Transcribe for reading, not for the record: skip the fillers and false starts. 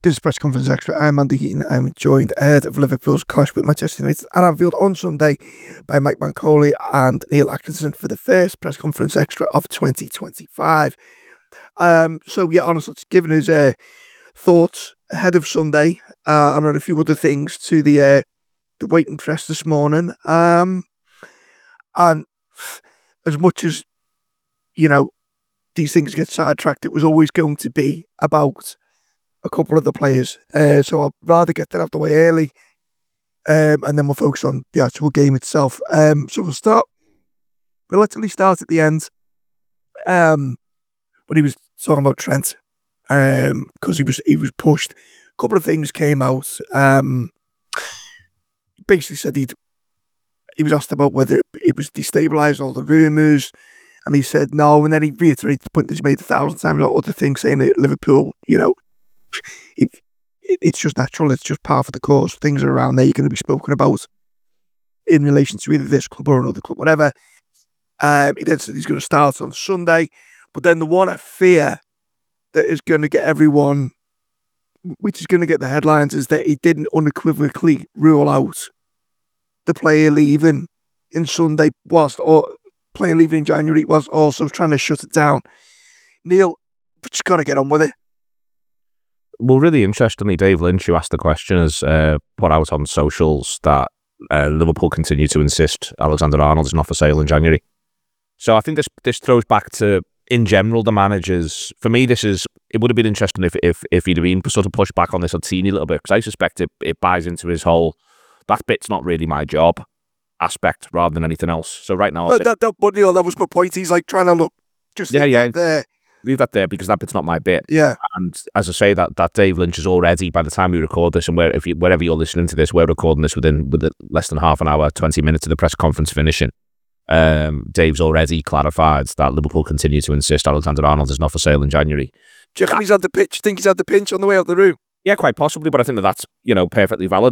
This is Press Conference Extra. I'm Andy Heaton. I'm joined ahead of Liverpool's clash with Manchester United at Anfield on Sunday by Mike Macaulay and Neil Atkinson for the first Press Conference Extra of 2025. Honestly, giving his thoughts ahead of Sunday and on a few other things to the waiting press this morning. And as much as, these things get sidetracked, it was always going to be about a couple of the players. So I'll rather get that out of the way early. And then we'll focus on the actual game itself. So we'll literally start at the end. When he was talking about Trent, because he was pushed. A couple of things came out. Basically said he was asked about whether it was destabilising all the rumours, and he said no, and then he reiterated the point that he's made 1,000 times about other things, saying that Liverpool, it's just natural, it's just part of the course. Things are around there, you're going to be spoken about in relation to either this club or another club, whatever. He then said he's going to start on Sunday, but then the one I fear that is going to get everyone, which is going to get the headlines, is that he didn't unequivocally rule out the player leaving in Sunday player leaving in January was also trying to shut it down. Neil, we just got to get on with it. Well, really interestingly, Dave Lynch, who asked the question, has put out on socials that Liverpool continue to insist Alexander-Arnold is not for sale in January. So I think this throws back to, in general, the managers. For me, it would have been interesting if he'd have been sort of pushed back on this a teeny little bit, because I suspect it buys into his whole, that bit's not really my job aspect rather than anything else. So right now, but Neil, that was my point. He's like trying to look just there. Leave that there because that bit's not my bit. Yeah. And as I say, that Dave Lynch is already, by the time we record this, and wherever you're listening to this, we're recording this within less than half an hour, 20 minutes of the press conference finishing. Dave's already clarified that Liverpool continue to insist Alexander-Arnold is not for sale in January. Do you reckon he's had the pitch? Think he's had the pinch on the way out the room? Yeah, quite possibly, but I think that's perfectly valid.